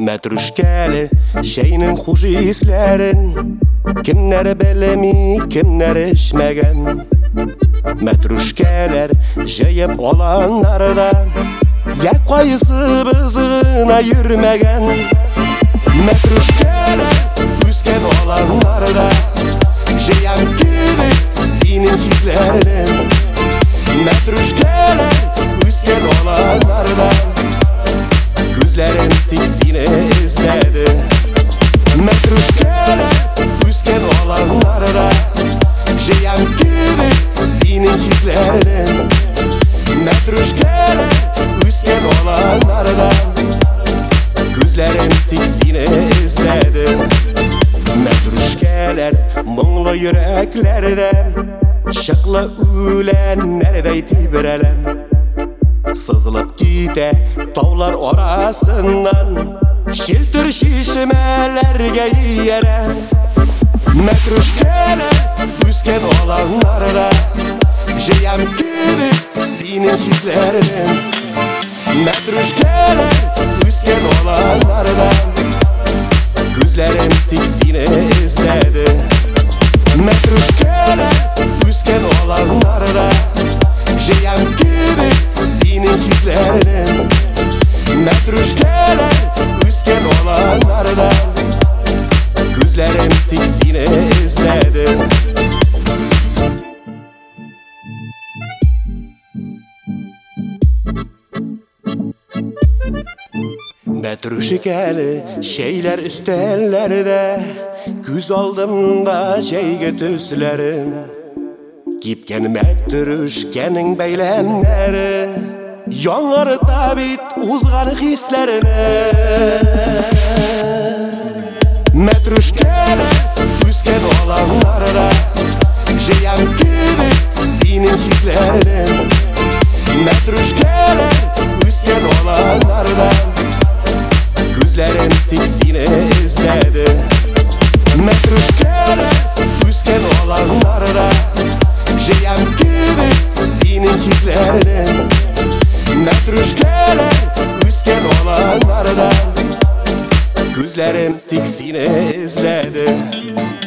Metruşkeli şeyinin hoş hislerin kimler belemi kimler içmegen. Metruşkeler jeyip olanlarda ya koyusu bızına yürümegen. Metruşkeler üsken olanlarda jeyem gibi senin hislerin. Metruşkeler üsken olanlarda gözlerin tiksini izledi. Metruşkeler üsken olanlarda jeyem gibi senin hislerin. Metruşkeler üsken olanlarda gözlerin tiksini izledi. Metruşkeler munglu yüreklerde şıklı ölenlerde tibrelen. Sızılıp gide tavlar orasından şiltür şişmelerge yere. Metruşkeler üsken olanlarda jeyem gibi senin hislerin. Metruşkeler üsken olanlarda gözlerin tiksini izledi. Metruşkeler üsken olanlarda jeyem gibi senin hislerin. Metruşkeler üsken olanlarda gözlerin tiksini izledi. Metruşkeli şeyler üstellerde göz aldımda şeyge tüslerim. Gipken metruşkenin beylemleri yanar tabit uzgan hislerini. Metruşkeler üsken olanlarda jeyem gibi senin hislerin. Metruşkeler üsken olanlarda gözlerin tiksini izledi. Metruşkeler üsken olanlarda jeyem gibi senin hislerin. Metruşkeler üsken olanlarda gözlerim tiksini izledi.